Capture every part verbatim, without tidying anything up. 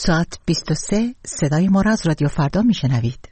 ساعت بیست و سه صدای ما را از رادیو فردا میشنوید.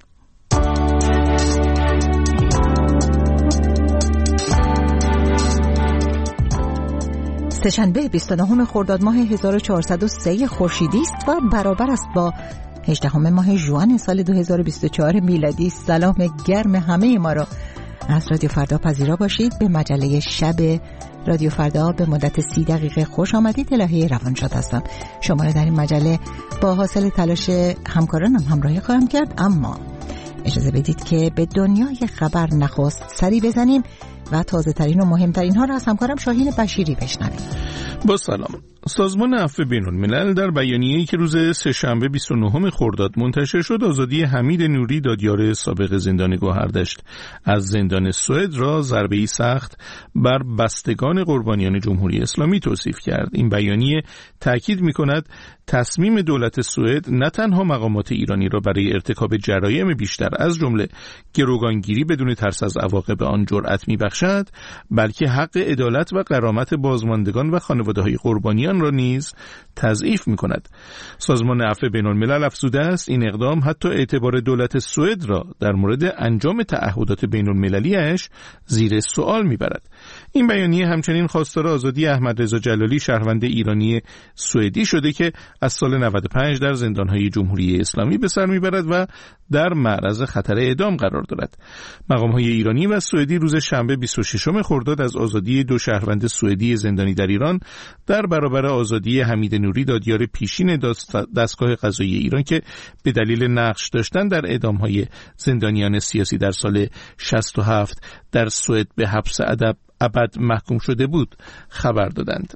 سه‌شنبه بیست و نهم خرداد ماه هزار و چهارصد و سه خورشیدی است و برابر است با هجدهم ماه ژوئن سال دو هزار و بیست و چهار میلادی. سلام گرم همه ما را از رادیو فردا پذیرا باشید. به مجله شب رادیو فردا به مدت سی دقیقه خوش آمدید. الهی روانشاد هستم. شما را در این مجله با حاصل تلاش همکارانم همراهی خواهم کرد، اما اجازه بدید که به دنیای خبر نخست سری بزنیم و تازه ترین و مهمترین ها را از همکارم شاهین بشیری بشنویم. با سلام. سازمان عفو بین‌الملل در بیانیه‌ای که روز سه‌شنبه بیست و نهم خرداد منتشر شد، آزادی حمید نوری دادیار سابق زندان گوهردشت از زندان سوئد را ضربه‌ای سخت بر بستگان قربانیان جمهوری اسلامی توصیف کرد. این بیانیه تاکید می‌کند تصمیم دولت سوئد نه تنها مقامات ایرانی را برای ارتکاب جرایم بیشتر از جمله گروگانگیری بدون ترس از عواقب آن جرأت می‌بخشد، بلکه حق عدالت و غرامت بازماندگان و خانواده‌های قربانیان را نیز تضعیف می‌کند. سازمان عفو بین‌الملل افزوده است این اقدام حتی اعتبار دولت سوئد را در مورد انجام تعهدات بین‌المللی‌اش زیر سوال می‌برد. این بیانیه همچنین خواستار آزادی احمد رضا جلالی شهروند ایرانی سوئدی شده که از سال نود و پنج در زندان‌های جمهوری اسلامی به سر می‌برد و در معرض خطر اعدام قرار دارد. مقام‌های ایرانی و سوئدی روز شنبه بیست و ششم خرداد از آزادی دو شهروند سوئدی زندانی در ایران در برابر آزادی حمید نوری دادیار پیشین دستگاه قضایی ایران که به دلیل نقش داشتن در اعدام‌های زندانیان سیاسی در سال شصت و هفت در سوئد به حبس ادب ابد محکوم شده بود خبر دادند.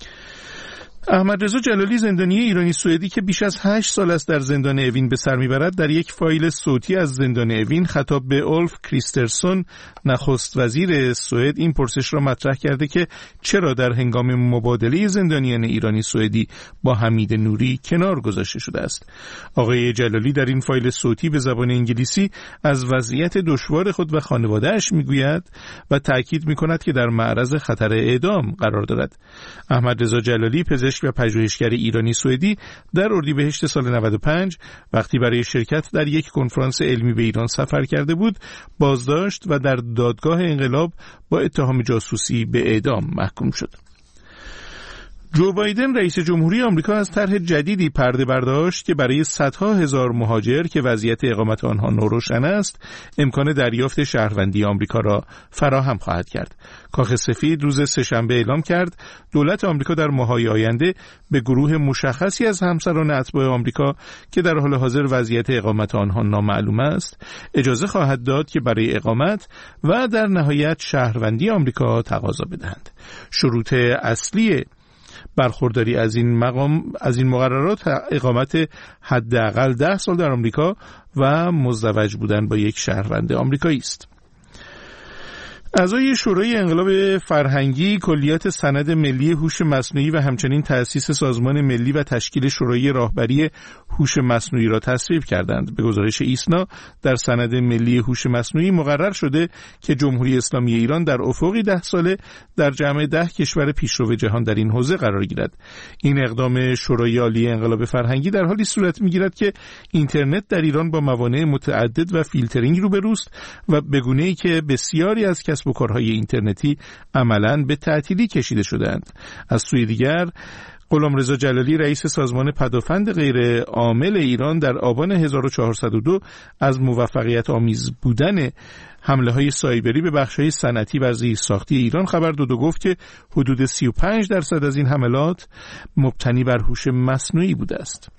احمد رضا جلالی زندانی ایرانی سوئدی که بیش از هشت سال است در زندان اوین به سر میبرد، در یک فایل صوتی از زندان اوین خطاب به اولف کریسترسون نخست وزیر سوئد این پرسش را مطرح کرده که چرا در هنگام مبادله زندانیان ایرانی سوئدی با حمید نوری کنار گذاشته شده است. آقای جلالی در این فایل صوتی به زبان انگلیسی از وضعیت دشوار خود و خانواده‌اش میگوید و تاکید میکند که در معرض خطر اعدام قرار دارد. احمد رضا جلالی پزشک و پژوهشگر ایرانی سوئدی در اردیبهشت سال نود و پنج وقتی برای شرکت در یک کنفرانس علمی به ایران سفر کرده بود بازداشت و در دادگاه انقلاب با اتهام جاسوسی به اعدام محکوم شد. جو بایدن رئیس جمهوری آمریکا از طرح جدیدی پرده برداشت که برای صدها هزار مهاجر که وضعیت اقامت آنها ناروشن است امکان دریافت شهروندی آمریکا را فراهم خواهد کرد. کاخ سفید روز سه‌شنبه اعلام کرد دولت آمریکا در ماه‌های آینده به گروه مشخصی از همسران اتباع آمریکا که در حال حاضر وضعیت اقامت آنها نامعلوم است اجازه خواهد داد که برای اقامت و در نهایت شهروندی آمریکا تقاضا بدهند. شروط اصلی برخورداری از این مقام از این مقررات اقامت حداقل ده سال در آمریکا و مزدوج بودن با یک شهروند آمریکایی است. اعضای شورای انقلاب فرهنگی کلیات سند ملی هوش مصنوعی و همچنین تأسیس سازمان ملی و تشکیل شورای راهبری هوش مصنوعی را تصویب کردند. به گزارش ایسنا در سند ملی هوش مصنوعی مقرر شده که جمهوری اسلامی ایران در افقی ده ساله در جمع ده کشور پیشرو جهان در این حوزه قرار گیرد. این اقدام شورای عالی انقلاب فرهنگی در حالی صورت می‌گیرد که اینترنت در ایران با موانع متعدد و فیلترینگ روبروست و به گونه‌ای که بسیاری از کسب و کارهای اینترنتی عملاً به تعطیلی کشیده شده‌اند. از سوی دیگر غلامرضا جلالی رئیس سازمان پدافند غیر عامل ایران در آبان هزار و چهارصد و دو از موفقیت آمیز بودن حمله‌های سایبری به بخش‌های صنعتی و زیرساختی ایران خبر داد و گفت که حدود سی و پنج درصد از این حملات مبتنی بر هوش مصنوعی بوده است.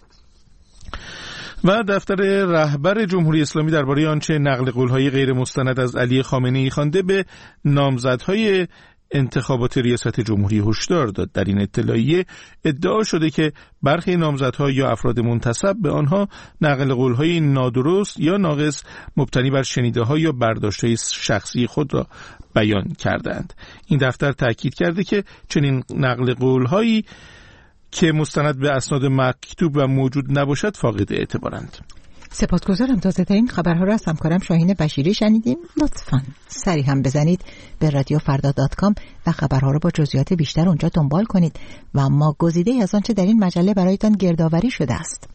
و دفتر رهبر جمهوری اسلامی درباره آنچه نقل قول‌های غیر مستند از علی خامنه‌ای خوانده به نامزدهای انتخابات ریاست جمهوری هشدار داد. در این اطلاعیه ادعا شده که برخی نامزدها یا افراد منتسب به آنها نقل قول‌های نادرست یا ناقص مبتنی بر شنیده‌ها یا برداشت‌های شخصی خود را بیان کردند. این دفتر تاکید کرده که چنین نقل قول‌هایی که مستند به اسناد مکتوب و موجود نباشد فاقد اعتبارند. سپاسگزارم. تازه ترین خبرها را از همکارم شاهین بشیری شنیدیم. لطفاً سری هم بزنید به رادیو فردا دات کام و خبرها را با جزئیات بیشتر اونجا دنبال کنید و ما گزیده از آنچه در این مجله برایتان گردآوری شده است.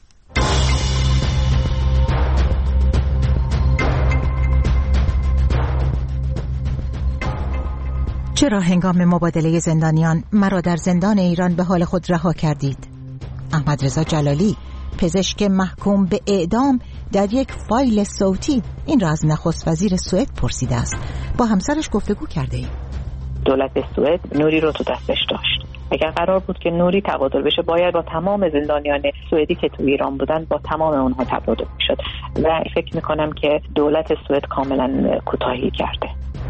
چرا هنگام مبادله زندانیان مرا در زندان ایران به حال خود رها کردید؟ احمد رضا جلالی، پزشک محکوم به اعدام، در یک فایل صوتی این را از نخست وزیر سوئد پرسیده است. با همسرش گفتگو کرده ایم. دولت سوئد نوری رو تو دستش داشت. اگر قرار بود که نوری تبادل بشه، باید با تمام زندانیان سوئدی که تو ایران بودن با تمام اونها تبادل میشد و فکر میکنم که دولت سوئد کاملا کوتاهی کرده.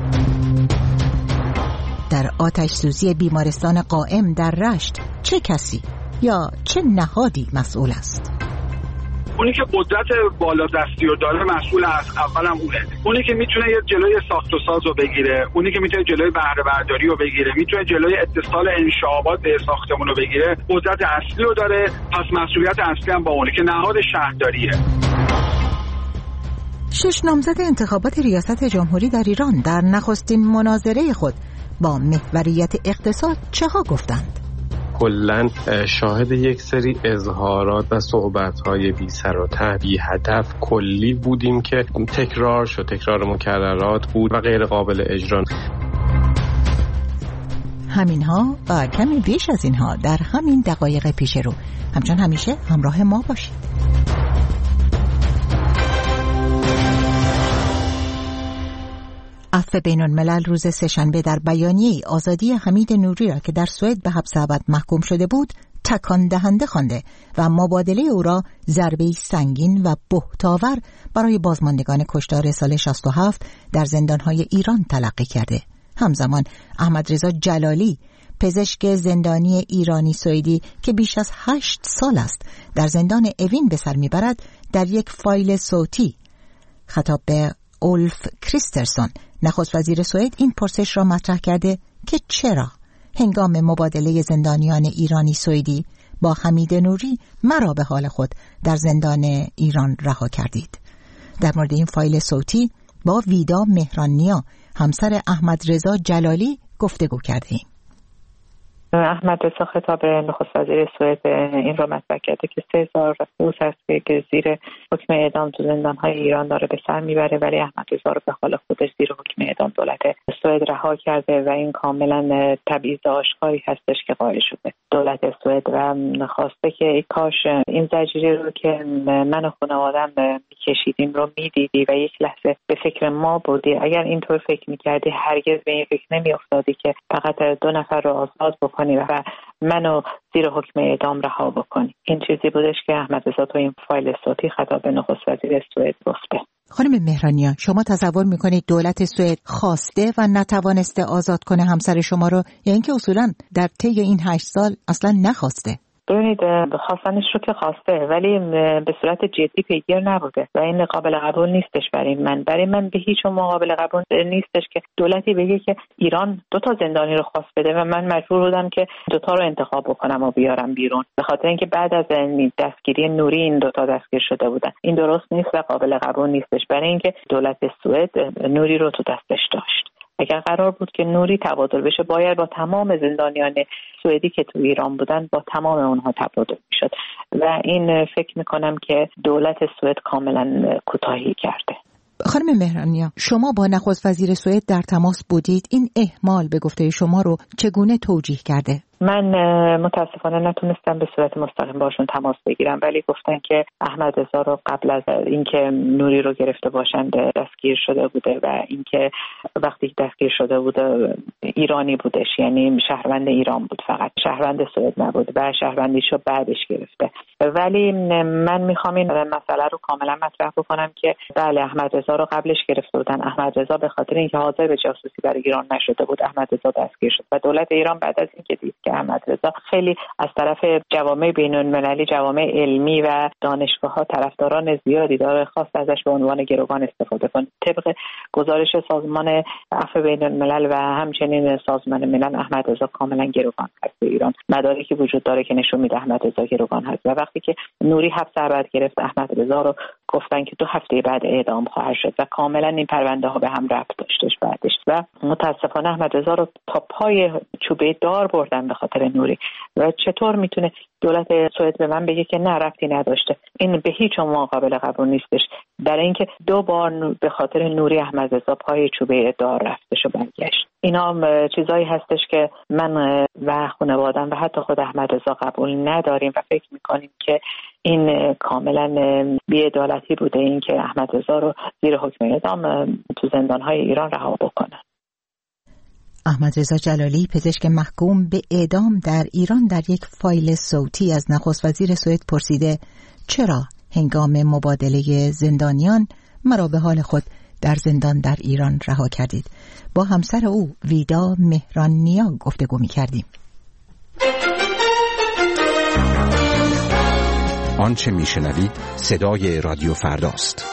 در آتش سوزی بیمارستان قائم در رشت چه کسی یا چه نهادی مسئول است؟ اونی که قدرت بالادستی رو داره مسئول از اولم اونه. اونی که میتونه یه جلوی ساخت و ساز رو بگیره، اونی که میتونه جلوی بهره برداری رو بگیره، میتونه جلوی اتصال انشابات به ساختمون رو بگیره، قدرت اصلی رو داره. پس مسئولیت اصلی هم با اونه که نهاد شهرداریه. شش نامزد انتخابات ریاست جمهوری در ایران در نخستین مناظره خود با محوریت اقتصاد چه ها گفتند؟ کلاً شاهد یک سری اظهارات و صحبت‌های بی سر و ته، بی هدف، کلی بودیم که تکرار شد، تکرار مکررات بود و غیر قابل اجرا. همینها و کمی بیش از اینها در همین دقایق پیش رو. همچون همیشه همراه ما باشید. عفو بین الملل روز سه‌شنبه در بیانیه‌ای آزادی حمید نوری را که در سوئد به حبس ابد محکوم شده بود تکان دهنده خوانده و مبادله او را ضربه‌ای سنگین و بهت‌آور برای بازماندگان کشتار سال شصت و هفت در زندان‌های ایران تلقی کرده. همزمان احمد رضا جلالی، پزشک زندانی ایرانی سوئدی که بیش از هشت سال است در زندان اوین به سر میبرد، در یک فایل صوتی خطاب به اولف کریسترسون نخست وزیر سوئد این پرسش را مطرح کرده که چرا هنگام مبادله زندانیان ایرانی سوئدی با حمید نوری مرا به حال خود در زندان ایران رها کردید. در مورد این فایل صوتی با ویدا مهرانیا، همسر احمد رضا جلالی، گفتگو کردیم. احمد رضا خطاب به نخست وزیر سوئد این را مطرح کرده که سه هزار روز هست که زیر حکم اعدام تو زندان‌های ایران داره به سر میبره، ولی احمد رضا رو به حال خودش زیر حکم اعدام دولت سوئد رها کرده و این کاملا تبعیض آشکاری هستش که قائل شده دولت سوئد و خواسته که کاش این زجیره رو که من و خانواده‌ام می‌کشیدیم رو می‌دیدی و یک لحظه به فکر ما بودی. اگر اینطور فکر می‌کردی هرگز به این فکر نمی‌افتادی که فقط دو نفر رو آزاد بکنی و منو زیر حکم اعدام رها بکنی. این چیزی بودش که احمد رضا تو این فایل صوتی خطاب به نخست وزیر سوئد گفته. خانم مهرانیا، شما تصور میکنید دولت سوئد خواسته و نتوانسته آزاد کنه همسر شما رو، یا اینکه اصولا در طی این هشت سال اصلا نخواسته؟ ببینید، خواستنش رو که خواسته ولی به صورت جدی پیگیر نبوده و این قابل قبول نیستش برای من. برای من به هیچ عنوان قابل قبول نیستش که دولتی بگه که ایران دو تا زندانی رو خواست بده و من مجبور بودم که دو تا رو انتخاب بکنم و بیارم بیرون، به خاطر اینکه بعد از دستگیری نوری این دو تا دستگیر شده بودن. این درست نیست و قابل قبول نیستش برای اینکه دولت سوئد نوری رو تو دستش داشت. اگر قرار بود که نوری تبادل بشه، باید با تمام زندانیان سوئدی که تو ایران بودن با تمام اونها تبادل میشد و این فکر میکنم که دولت سوئد کاملا کوتاهی کرده. خانم مهرانیا، شما با نخست وزیر سوئد در تماس بودید. این اهمال به گفته شما رو چگونه توجیه کرده؟ من متاسفانه نتونستم به صورت مستقیم باشون تماس بگیرم، ولی گفتن که احمد رضا رو قبل از اینکه نوری رو گرفته باشند دستگیر شده بوده و اینکه وقتی دستگیر شده بوده ایرانی بودش، یعنی شهروند ایران بود، فقط شهروند سوئد نبود و شهروندیشو بعدش گرفته. ولی من میخوام این مسئله رو کاملا مطرح بکنم که بله، احمد رضا رو قبلش گرفته بودن. احمد رضا به خاطر اینکه حاضر به جاسوسی برای ایران نشده بود، احمد رضا دستگیر شد و دولت ایران بعد از اینکه دید که احمد رضا خیلی از طرف جوامع بین‌المللی، جوامع علمی و دانشگاه‌ها طرفداران زیادی داره، خواست ازش به عنوان گروگان استفاده کنه. طبق گزارش سازمان عفو بین‌الملل و همچنین سازمان ملل، احمد رضا کاملا گروگان هست به ایران. مدارکی وجود داره که نشون میده احمد رضا گروگان هست و وقتی که نوری حبس ابد گرفت، احمد رضا رو گفتن که دو هفته بعد اعدام خواهد شد و کاملا این پرونده ها به هم ربط داشتش بعدش و متاسفانه احمد رضا رو تا پای چوبه دار بردن به خاطر نوری. و چطور میتونه دولت سوئد به من بگه که نه ربطی نداشته؟ این به هیچ عنوان قابل قبول نیستش، برای اینکه دو بار به خاطر نوری احمد رضا پای چوبه دار رفتش و برگشت. اینا چیزایی هستش که من و خانواده‌ام و حتی خود احمد رضا قبول نداریم و فکر میکنیم که این کاملا بی‌عدالتی بوده، این که احمد رضا رو زیر حکم اعدام تو زندان‌های ایران رها بکنن. احمد رضا جلالی، پزشک محکوم به اعدام در ایران، در یک فایل صوتی از نخست وزیر سوئد پرسیده چرا هنگام مبادله زندانیان مرا به حال خود در زندان در ایران رها کردید. با همسر او ویدا مهرانیا گفتگو می‌کردیم. آنچه میشنوید صدای رادیو فرداست.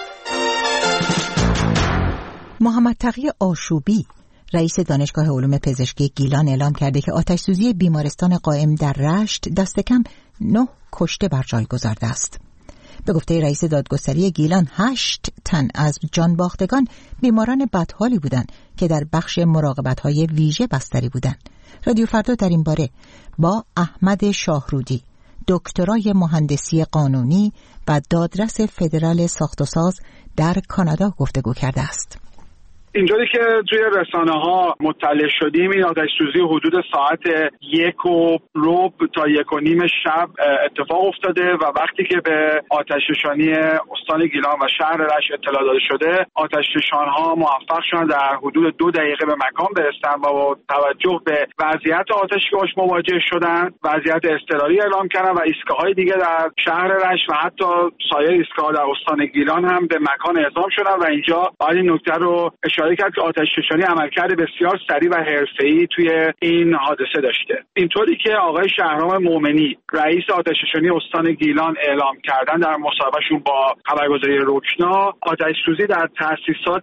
محمد تقی آشوبی، رئیس دانشگاه علوم پزشکی گیلان، اعلام کرده که آتش‌سوزی بیمارستان قائم در رشت دست کم نه کشته بر جای گذارده است. به گفته رئیس دادگستری گیلان، هشت تن از جانباختگان بیماران بدحالی بودند که در بخش مراقبت‌های ویژه بستری بودند. رادیو فردا در این باره با احمد شاهرودی، دکترای مهندسی قانونی و دادرس فدرال ساخت و ساز در کانادا گفتگو کرده است. اینجوری که توی رسانه ها مطلع شدیم، این آتش سوزی حدود ساعت یک و ربع تا یک و نیم شب اتفاق افتاده و وقتی که به آتش نشانی استان گیلان و شهر رشت اطلاع داده شده، آتش نشان‌ها موفق شدن در حدود دو دقیقه به مکان برسن و با توجه به وضعیت آتش که باش مواجه شدن، وضعیت اضطراری اعلام کردن و ایستگاه‌های دیگه در شهر رشت و حتی سایر ایستگاه‌ها در استان گیلان هم به مکان اعزام شدن و اینجا باید این نکته رو اشاره کرد که آتش نشانی عملکرد بسیار سریع و حرفه‌ای توی این حادثه داشته. اینطوری که آقای شهرام مومنی، رئیس آتش نشانی استان گیلان اعلام کردن در مصاحبهشون با خبرگزاری روکنا، آتش سوزی در تأسیسات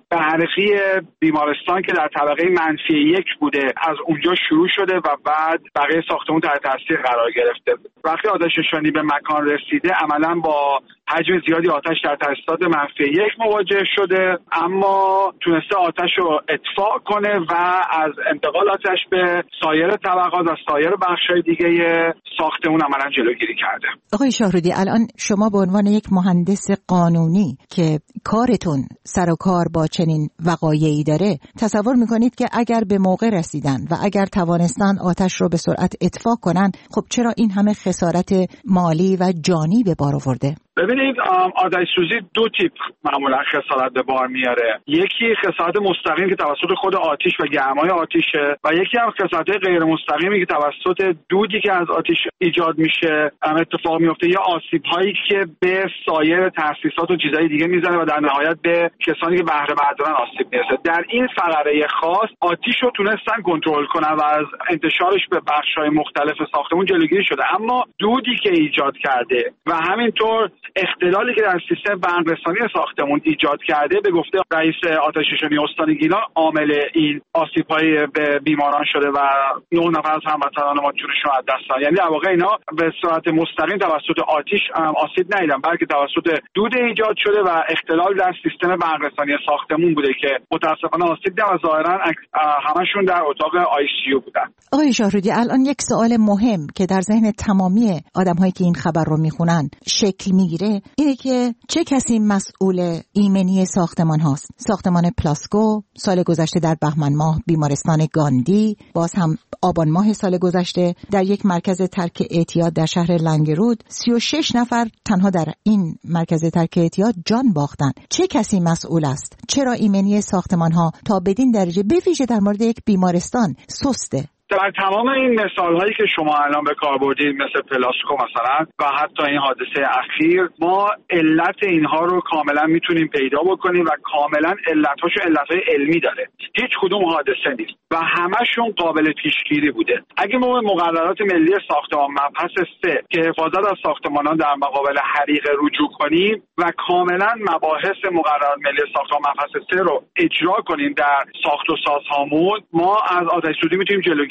برقی بیمارستان که در طبقه منفی یک بوده از اونجا شروع شده و بعد بقیه ساختمون تحت تاثیر قرار گرفته. وقتی آتش نشانی به مکان رسیده، عملاً با حجم زیادی آتش در تأسیسات منفی یک مواجه شده، اما تونسته آتش رو اطفاء کنه و از انتقال آتش به سایر طبقات و سایر بخش‌های دیگه ساختمون عملاً جلوگیری کرده. آقای شاهرودی، الان شما به عنوان یک مهندس قانونی که کارتون سر و کار با چنین وقایعی داره، تصور میکنید که اگر به موقع رسیدن و اگر توانستن آتش رو به سرعت اطفاء کنن، خب چرا این همه خسارت مالی و جانی به بار آورده؟ ببینید، آتش سوزی دو تیپ معمولا خسارت به بار میاره. یکی خسارت مستقیم که توسط خود آتش و گرمای آتیشه و یکی هم خسارت غیر مستقیمی که توسط دودی که از آتش ایجاد میشه اتفاق میفته، یا آسیب هایی که به سایر تأسیسات و چیزهای دیگه میزنه و در نهایت به کسانی که بهره بردارن آسیب میرسه. در این فقره خاص آتش رو تونستن کنترل کنن و از انتشارش به بخش‌های مختلف ساختمون جلوگیری شده، اما دودی که ایجاد کرده و همینطور اختلالی که در سیستم برق‌رسانی ساختمون ایجاد کرده، به گفته رئیس آتش نشانی استان گیلان عامل این آسیب‌های به بیماران شده و نه نفر از هموطنان ما جونشون از دست دادن. یعنی در واقع اینا به صورت مستقیم توسط آتش آسیب ندیدن، بلکه توسط دود ایجاد شده و اختلال در سیستم برق‌رسانی ساختمون بوده که متأسفانه آسیب دیدن و ظاهراً همشون در اتاق آی سی یو بودن. آقای شاهرودی، الان یک سوال مهم که در ذهن تمامی آدم‌هایی که این خبر رو میخونن شکل میگیره اینه که چه کسی مسئول ایمنی ساختمان هاست؟ ساختمان پلاسکو سال گذشته در بهمن ماه، بیمارستان گاندی باز هم آبان ماه سال گذشته، در یک مرکز ترک اعتیاد در شهر لنگرود سی و شش نفر تنها در این مرکز ترک اعتیاد جان باختن. چه کسی مسئول است؟ چرا ایمنی ساختمان ها تا بدین درجه به ویژه در مورد یک بیمارستان سسته؟ در تمام این مثال‌هایی که شما الان به کار بردید، مثل پلاسکو مثلا و حتی این حادثه اخیر، ما علت اینها رو کاملا میتونیم پیدا بکنیم و کاملا علت‌هاشو علت‌های علمی داره. هیچ کدوم حادثه نیست و همشون قابل پیشگیری بوده. اگه ما به مقررات ملی ساختمان مبحث سه که حفاظت از ساختمانان در مقابل حریق رجوع کنیم و کاملا مباحث مقررات ملی ساختمان مبحث سه رو اجرا کنیم در ساخت و سازهامون، ما از آتش سوزی میتونیم جلوگیری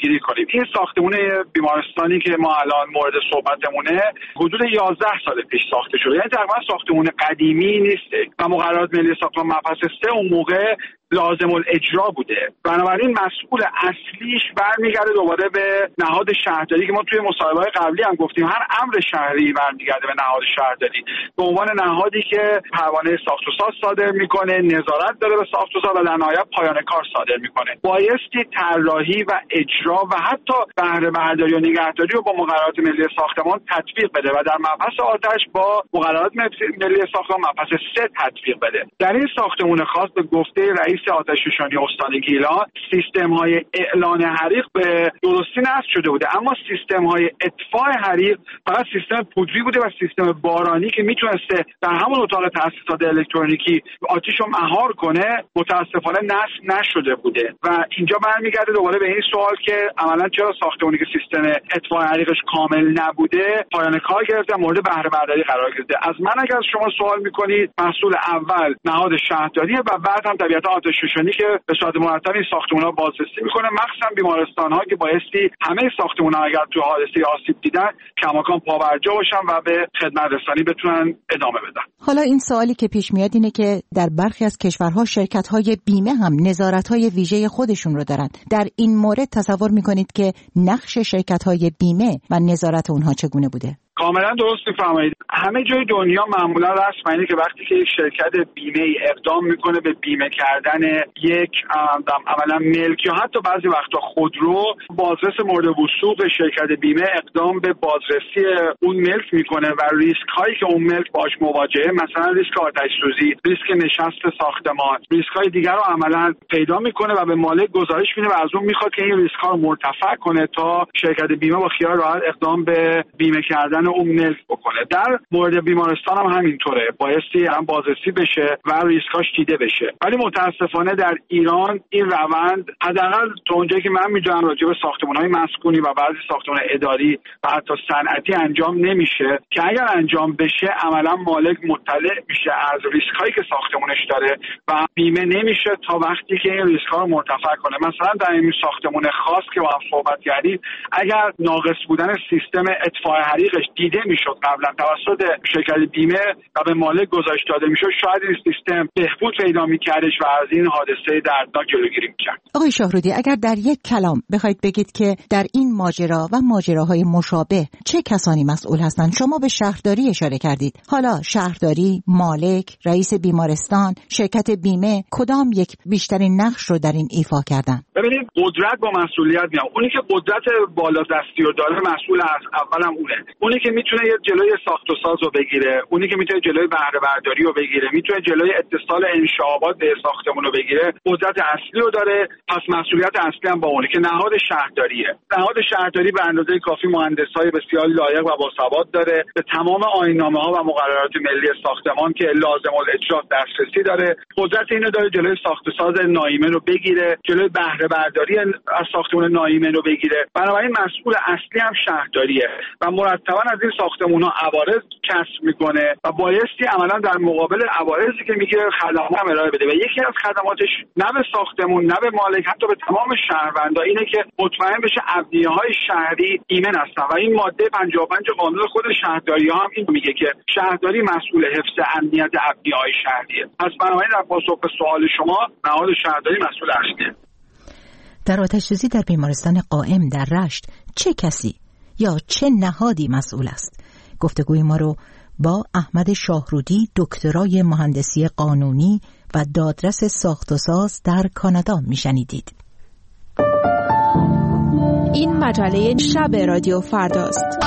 جلوگیری کنیم. این ساختمان بیمارستانی که ما الان مورد صحبتمونه حدود یازده سال پیش ساخته شده، یعنی تقریبا ساختمان قدیمی نیست و مقررات ملی ساختمان مبحث سه اون موقع لازم الاجرا بوده. بنابراین مسئول اصلیش برمیگرده دوباره به نهاد شهرداری که ما توی مصاحبه‌های قبلی هم گفتیم هر امر شهری برمیگرده به نهاد شهرداری به عنوان نهادی که پروانه ساخت و ساز صادر میکنه، نظارت داره به ساخت و ساز و در نهایت پایان کار صادر میکنه. بایستی طراحی و اجرا و حتی بهره برداری و نگهداری رو با مقررات ملی ساختمان تطبیق بده و در مبحث آتش با مقررات ملی ساختمان مبحث سه تطبیق بده. در این ساختمان خاص به گفته رئیس آتش‌نشانی استان گیلان سیستم‌های اعلان حریق به درستی نصب شده بوده، اما سیستم‌های اطفاء حریق فقط سیستم پودری بوده و سیستم بارانی که میتونسته در همون اتاق تاسیسات الکترونیکی آتش رو مهار کنه متاسفانه نصب نشده بوده و اینجا برمیگرده دوباره به این سوال که عملاً چرا ساختمانی که سیستم اطفاء حریقش کامل نبوده پایان کار گرفته مورد بهره برداری قرار گرفته. از من اگر شما سوال می‌کنید مسئول اول نهاد شهرداریه و بعد هم طبیعتا آتش‌نشانی که به صورت مرتب این ساختمان‌ها بازرسی می‌کنه، مخصوصا بیمارستان‌ها که بایستی همه ساختمان‌ها اگر تو حادثه آسیب دیدن کماکان پابرجا باشن و به خدمت رسانی بتونن ادامه بدن. حالا این سوالی که پیش میاد اینه که در برخی از کشورها شرکت‌های بیمه هم نظارت‌های ویژه خودشون رو دارن. در این مورد تصور می‌کنید که نقش شرکت‌های بیمه و نظارت اونها چگونه بوده؟ کاملا درست می‌فرمایید. همه جای دنیا معمولا رسم اینه که وقتی که یک شرکت بیمه‌ای اقدام میکنه به بیمه کردن یک عملا ملک یا حتی بعضی وقتا خودرو، بازرس مورد وثوق شرکت بیمه اقدام به بازرسی اون ملک میکنه و ریسک هایی که اون ملک باش مواجهه، مثلا ریسک آتش سوزی، ریسک نشست ساختمان، ریسک های دیگر رو عملا پیدا میکنه و به مالک گزارش میده و از اون میخواد که این ریسک ها رو مرتفع کنه تا شرکت بیمه با خیال راحت اقدام به بیمه کردن اون ملک بکنه. در مورد بیمارستان هم همینطوره، بایستی هم بازرسی بشه و ریسکاش دیده بشه. ولی متاسفانه در ایران این روند حداقل تا اونجایی که من میدونم راجع به ساختمان‌های مسکونی و بعضی ساختمان اداری و حتی صنعتی انجام نمیشه که اگر انجام بشه عملا مالک مطلع میشه از ریسکایی که ساختمانش داره و بیمه نمیشه تا وقتی که این ریسک‌ها رو مرتفع کنه. مثلا در این ساختمان خاص که با هم صحبت کردیم اگر ناقص بودن سیستم اطفاء حریقش دیده میشد قبلا توسط شرکت بیمه و به مالک گزارش داده میشد، شاید این سیستم بهبود پیدا میکردش و از این حادثه دردناک جلوگیری میکرد. آقای شاهرودی، اگر در یک کلام بخواید بگید که در این ماجرا و ماجراهای مشابه چه کسانی مسئول هستند؟ شما به شهرداری اشاره کردید. حالا شهرداری، مالک، رئیس بیمارستان، شرکت بیمه کدام یک بیشترین نقش رو در این ایفا کردن؟ ببینید قدرت با مسئولیت میاد. اونی که قدرت بالادستی رو داره مسئول از اولم اونه. اونی که میتونه یه جلوی ساخت و ساز رو بگیره، اونی که میتونه جلوی بهره برداری رو بگیره، میتونه جلوی اتصال انشاءات به ساختمون رو بگیره، قدرت اصلی رو داره. پس مسئولیت اصلی هم با اونه که نهاد شهرداریه. نهاد شهرداری به اندازه کافی مهندسای بسیار لایق و باسواد داره، به تمام آیین‌نامه‌ها و مقررات ملی ساختمان که لازم الاجرا دسترسی داره. قدرت اینو داره جلوی ساخت و ساز نایمن رو بگیره، جلوی بهره برداری از ساختمان نایمن رو بگیره. بنابراین مسئول اصلی هم شهرداریه و مرتبا از این ساختمان‌ها عوارض کسب میکنه و بایستی عملا در مقابل عوارضی که میگیره خدمات هم ارائه بده و یکی از خدماتش نه به ساختمون نه به مالک حتی به تمام شهروندا اینه که مطمئن بشه ابنیه‌های شهری ایمن هستن و این ماده پنجاه و پنج قانون خود شهرداری ها هم این میگه که شهرداری مسئول حفظ امنیت ابنیه‌های شهریه. پس بنابراین در پاسخ به سوال شما نهاد شهرداری مسئول اصلیه. در آتش‌سوزی در بیمارستان قائم در رشت چه کسی یا چه نهادی مسئول است؟ گفتگوی ما رو با احمد شاهرودی، دکترای مهندسی قانونی و دادرس ساخت و ساز در کانادا میشنیدید. این مجله شب رادیو فرداست.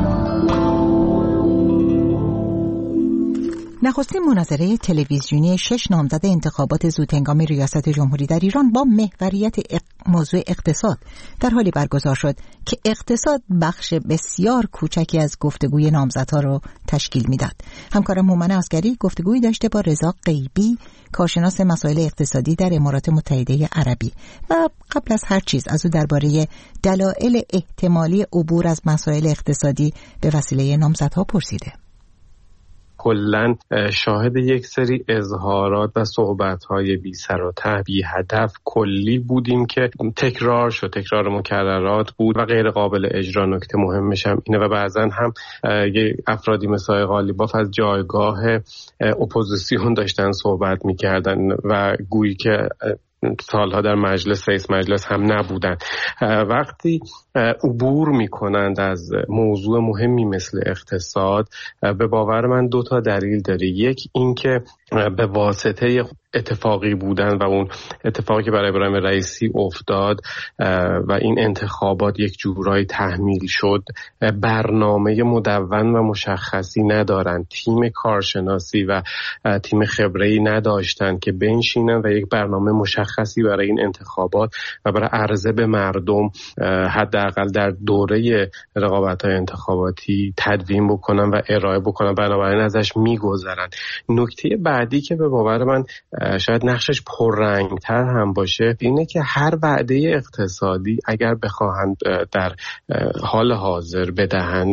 نخستین مناظره تلویزیونی شش نامزد انتخابات زودهنگام ریاست جمهوری در ایران با محوریت اق... موضوع اقتصاد در حالی برگزار شد که اقتصاد بخش بسیار کوچکی از گفتگوی نامزدها را تشکیل میداد. همکارم هومن عسگری گفتگویی داشته با رضا غیبی، کارشناس مسائل اقتصادی در امارات متحده عربی و قبل از هر چیز از او درباره دلایل احتمالی عبور از مسائل اقتصادی به وسیله نامزدها پرسیده. کلاً شاهد یک سری اظهارات و صحبت‌های بی سر و ته، بی هدف، کلی بودیم که تکرار شد، تکرار مکررات بود و غیر قابل اجرا. نکته مهمش هم اینه و بعضاً هم یه افرادی مثل قالیباف از جایگاه اپوزیسیون داشتن صحبت می‌کردن و گویی که سالها در مجلس رئیس مجلس هم نبودن. وقتی عبور میکنند از موضوع مهمی مثل اقتصاد، به باور من دو تا دلیل داره. یک این که به واسطه اتفاقی بودن و اون اتفاقی که برای ابراهیم رئیسی افتاد و این انتخابات یک جورایی تحمیل شد، برنامه مدون و مشخصی ندارن، تیم کارشناسی و تیم خبره‌ای نداشتن که بنشینن و یک برنامه مشخصی برای این انتخابات و برای عرضه به مردم حداقل در دوره رقابت‌های انتخاباتی تدوین بکنن و ارائه بکنن، بنابراین ازش میگذرن. نکته بعدی که به باور من شاید نقشش پررنگتر هم باشه اینه که هر وعده اقتصادی اگر بخواهند در حال حاضر بدهند،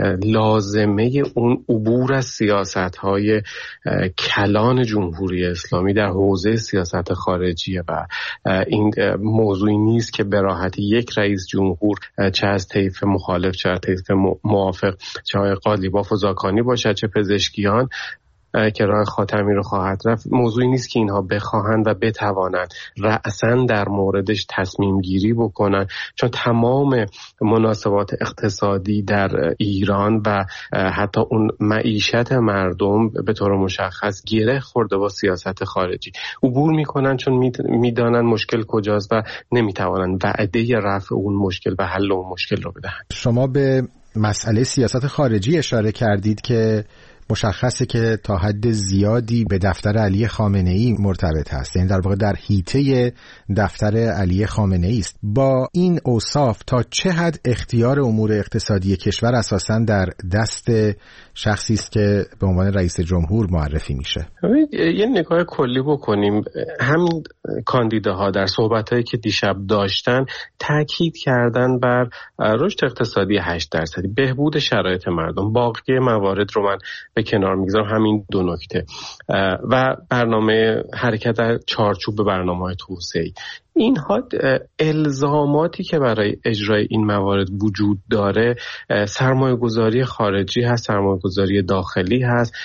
لازمه اون عبور از سیاست‌های کلان جمهوری اسلامی در حوزه سیاست خارجیه و این موضوعی نیست که به راحتی یک رئیس جمهور چه از طیف مخالف چه از طیف موافق، چه آقای قالیباف و زاکانی باشد چه پزشکیان که راه خاتمی رو خواهد رفت، موضوعی نیست که اینها بخواهند و بتوانند رأساً در موردش تصمیم گیری بکنن، چون تمام مناسبات اقتصادی در ایران و حتی اون معیشت مردم به طور مشخص گره خورده با سیاست خارجی. عبور میکنن چون میدانن مشکل کجاست و نمیتوانن وعده رفع اون مشکل و حل اون مشکل رو بدهند. شما به مسئله سیاست خارجی اشاره کردید که مشخصه که تا حد زیادی به دفتر علی خامنه‌ای مرتبط هست، یعنی در واقع در حیطه دفتر علی خامنه‌ای است. با این اوصاف تا چه حد اختیار امور اقتصادی کشور اساساً در دست شخصی است که به عنوان رئیس جمهور معرفی میشه؟ یه نگاه کلی بکنیم. همین کاندیداها در صحبتایی که دیشب داشتن تاکید کردن بر رشد اقتصادی هشت درصدی، بهبود شرایط مردم. باقی موارد رو من به کنار میگذارم، همین دو نکته و برنامه حرکت در چارچوب برنامه‌های توسعه‌ای. اینها الزاماتی که برای اجرای این موارد وجود داره، سرمایه گذاری خارجی هست، سرمایه گذاری داخلی هست،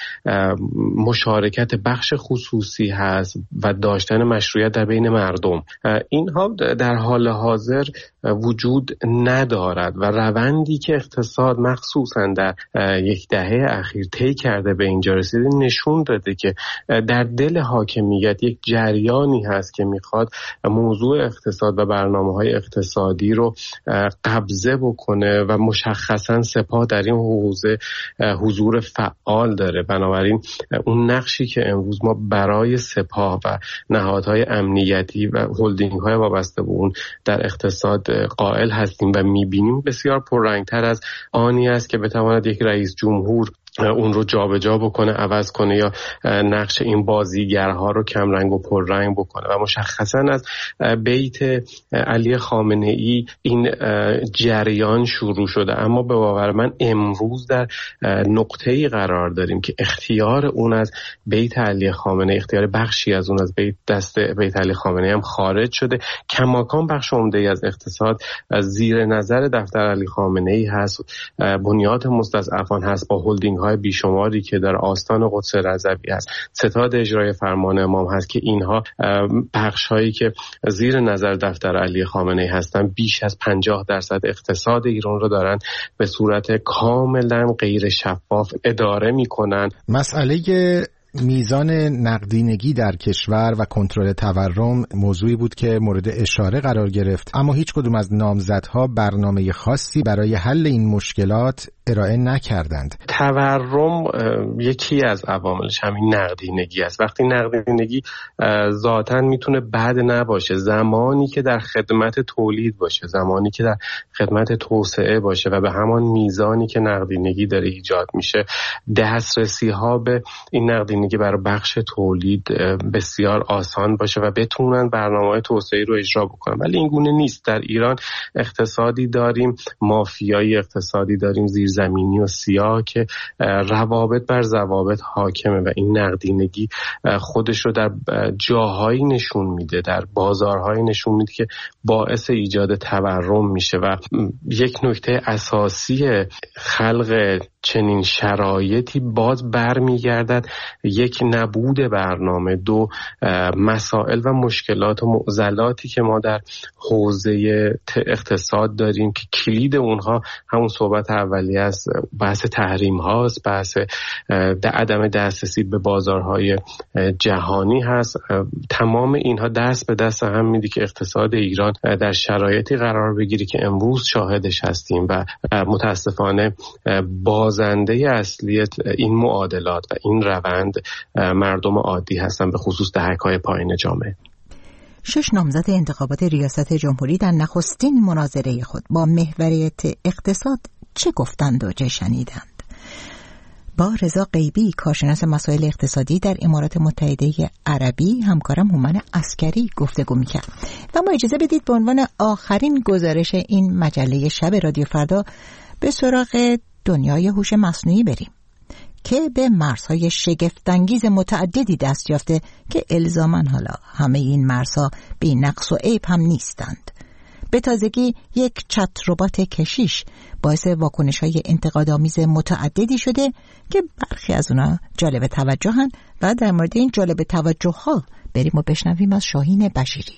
مشارکت بخش خصوصی هست و داشتن مشروعیت در بین مردم. اینها در حال حاضر وجود ندارد و روندی که اقتصاد مخصوصا در یک دهه اخیر طی کرده به اینجا رسیده نشون داده که در دل حاکمیت یک جریانی هست که میخواد موضوع اقتصاد و برنامه‌های اقتصادی رو قبضه بکنه و مشخصاً سپاه در این حوزه حضور فعال داره. بنابراین اون نقشی که امروز ما برای سپاه و نهادهای امنیتی و هلدینگ‌های وابسته به اون در اقتصاد قائل هستیم و می‌بینیم بسیار پررنگ‌تر از آنی است که بتواند یک رئیس جمهور اون رو جابجا بکنه، عوض کنه یا نقش این بازیگرها رو کم رنگ و پر رنگ بکنه. و مشخصا از بیت علی خامنه‌ای این جریان شروع شده، اما به باور من امروز در نقطه‌ای قرار داریم که اختیار اون از بیت علی خامنه‌ای، اختیار بخشی از اون از بیت دست بیت علی خامنه‌ای هم خارج شده. کماکان بخش عمده‌ای از اقتصاد زیر نظر دفتر علی خامنه‌ای هست، بنیاد مستضعفان هست با هلدینگ های بیشماری که در آستان قدس رضوی هست، ستاد اجرای فرمان امام هست که اینها بخش هایی که زیر نظر دفتر علی خامنه‌ای هستن بیش از پنجاه درصد اقتصاد ایران رو دارن به صورت کاملا غیر شفاف اداره میکنن. مسئله میزان نقدینگی در کشور و کنترل تورم موضوعی بود که مورد اشاره قرار گرفت، اما هیچ کدوم از نامزدها برنامه خاصی برای حل این مشکلات ارائه نکردند. تورم یکی از عواملش همین نقدینگی است. وقتی نقدینگی ذاتاً میتونه بد نباشه، زمانی که در خدمت تولید باشه، زمانی که در خدمت توسعه باشه و به همان میزانی که نقدینگی داره ایجاد میشه، دسترسی ها به این نقدینگی برای بخش تولید بسیار آسان باشه و بتونن برنامه‌های توسعه‌ای رو اجرا بکنن. ولی این گونه نیست. در ایران اقتصادی داریم، مافیایی اقتصادی داریم، زیر زیرزمینی و سیاه که روابط بر ضوابط حاکمه و این نقدینگی خودش رو در جاهایی نشون میده، در بازارهایی نشون میده که باعث ایجاد تورم میشه و یک نکته اساسی خلق چنین شرایطی باز برمیگردد یک نبود برنامه، دو مسائل و مشکلات و معضلاتی که ما در حوزه اقتصاد داریم که کلید اونها همون صحبت اولیه است، بحث تحریم هاست، بحث عدم دسترسی به بازارهای جهانی هست. تمام اینها دست به دست هم میده که اقتصاد ایران در شرایطی قرار بگیره که امروز شاهدش هستیم و متاسفانه بازنده اصلی این معادلات و این روند مردم عادی هستن، به خصوص دهک‌های پایین جامعه. شش نامزد انتخابات ریاست جمهوری در نخستین مناظره خود با محوریت اقتصاد چه گفتند و چه شنیدند؟ با رضا غیبی، کارشناس مسائل اقتصادی در امارات متحده عربی، همکارم هومن عسکری گفتگو میکرد. و ما اجازه بدید به عنوان آخرین گزارش این مجله شب رادیو فردا به سراغ دنیای هوش مصنوعی بریم که به مرزهای شگفت‌انگیز متعددی دست یافته که الزاماً حالا همه این مرزها بی نقص و عیب هم نیستند. به تازگی یک چت ربات کشیش باعث واکنش‌های انتقادآمیز متعددی شده که برخی از اونها جالب توجهن و در مورد این جالب توجه‌ها بریم و بشنویم از شاهین بشیری.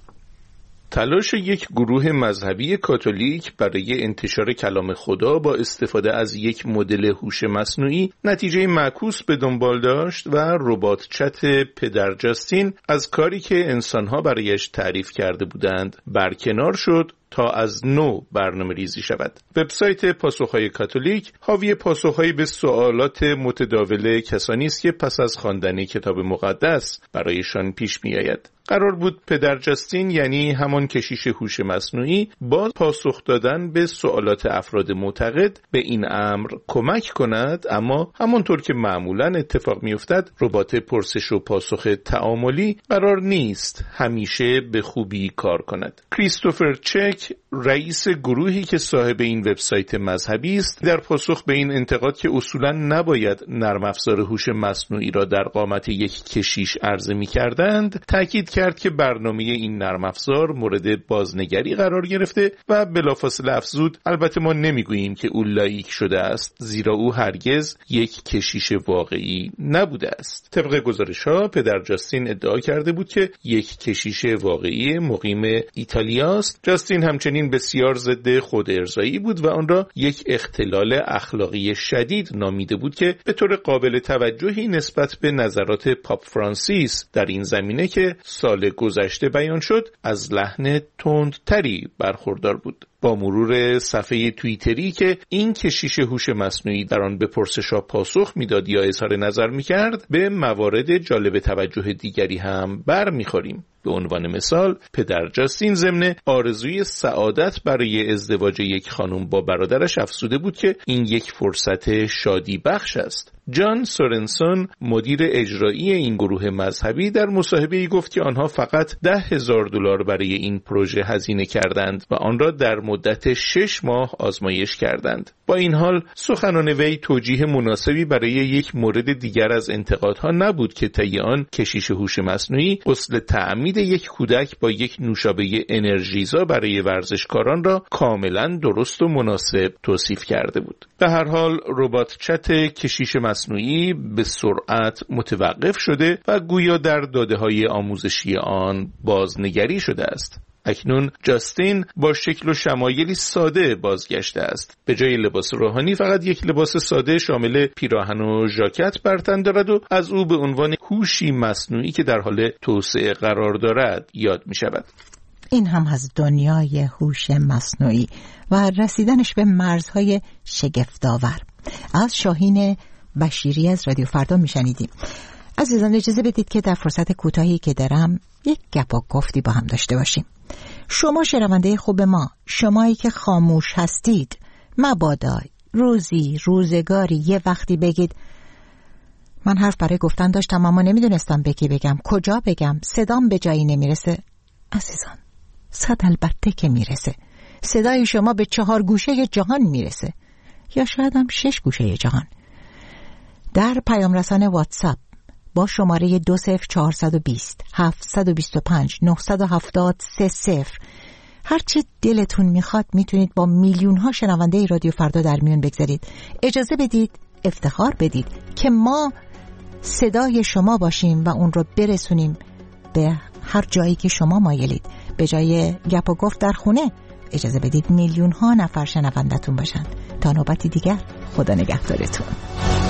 تلاش یک گروه مذهبی کاتولیک برای انتشار کلام خدا با استفاده از یک مدل هوش مصنوعی نتیجه معکوس به دنبال داشت و ربات چت پدر جاستین از کاری که انسانها برایش تعریف کرده بودند برکنار شد تا از نو برنامه ریزی شود. وبسایت پاسخهای کاتولیک حاوی پاسخهایی به سوالات متداول کسانی است که پس از خواندن کتاب مقدس برایشان پیش می آید. قرار بود پدر جاستین، یعنی همان کشیش هوش مصنوعی، با پاسخ دادن به سوالات افراد معتقد به این امر کمک کند، اما همانطور که معمولاً اتفاق می‌افتد ربات پرسش و پاسخ تعاملی قرار نیست همیشه به خوبی کار کند. کریستوفر چک، رئیس گروهی که صاحب این وبسایت مذهبی است، در پاسخ به این انتقاد که اصولاً نباید نرم افزار هوش مصنوعی را در قامت یک کشیش عرضه می‌کردند، تاکید کرد که برنامه این نرم افزار مورد بازنگری قرار گرفته و بلافاصله افزود البته ما نمیگوییم که او لایک شده است، زیرا او هرگز یک کشیش واقعی نبوده است. طبق گزارش‌ها پدر جاستین ادعا کرده بود که یک کشیش واقعی مقیم ایتالیاست. جاستین همچنین بسیار ضد خود ارضایی بود و آن را یک اختلال اخلاقی شدید نامیده بود که به طور قابل توجهی نسبت به نظرات پاپ فرانسیس در این زمینه که سال گذشته بیان شد از لحن تندتری برخوردار بود. با مرور صفحه توییتری که این کشیش هوش مصنوعی در آن به پرسش‌ها پاسخ میداد یا اظهار نظر میکرد، به موارد جالب توجه دیگری هم برمیخوریم. به عنوان مثال، پدر جاستین ضمن آرزوی سعادت برای ازدواج یک خانم با برادرش افزوده بود که این یک فرصت شادی بخش است. جان سورنسون، مدیر اجرایی این گروه مذهبی، در مصاحبه‌ای گفت که آنها فقط ده هزار دلار برای این پروژه هزینه کردند و آن را در مدت شش ماه آزمایش کردند. با این حال سخنان وی توجیه مناسبی برای یک مورد دیگر از انتقادها نبود که طی آن کشیش هوش مصنوعی غسل تعمید یک کودک با یک نوشابه انرژیزا برای ورزشکاران را کاملا درست و مناسب توصیف کرده بود. به هر حال ربات چت کشیش مصنوعی به سرعت متوقف شده و گویا در داده‌های آموزشی آن بازنگری شده است. اکنون جاستین با شکل و شمایلی ساده بازگشته است. به جای لباس روحانی فقط یک لباس ساده شامل پیراهن و ژاکت بر تن دارد و از او به عنوان هوشی مصنوعی که در حال توسعه قرار دارد یاد می شود. این هم از دنیای هوش مصنوعی و رسیدنش به مرزهای شگفت‌آور. از شاهین بشیری از رادیو فردا می شنیدیم. عزیزان اجازه بدید که در فرصت کوتاهی که دارم یک گپ و گفتی با هم داشته باشیم. شما شنونده خوب ما، شمایی که خاموش هستید، مبادا روزی روزگاری یه وقتی بگید من حرف برای گفتن داشتم اما نمیدونستم به کی بگم، کجا بگم، صدام به جایی نمیرسه. عزیزان، صد البته که میرسه. صدای شما به چهار گوشه جهان میرسه. یا شاید هم شش گوشه جهان. در پیام رسان واتساپ با شماره دو صفر چهار دو صفر هفت دو پنج نه هفت سه صفر هرچی دلتون میخواد میتونید با میلیون ها شنونده رادیو فردا در میون بگذارید. اجازه بدید، افتخار بدید که ما صدای شما باشیم و اون رو برسونیم به هر جایی که شما مایلید. به جای گپ و گفت در خونه اجازه بدید میلیون ها نفر شنوندتون باشن. تا نوبتی دیگر، خدا نگهدارتون.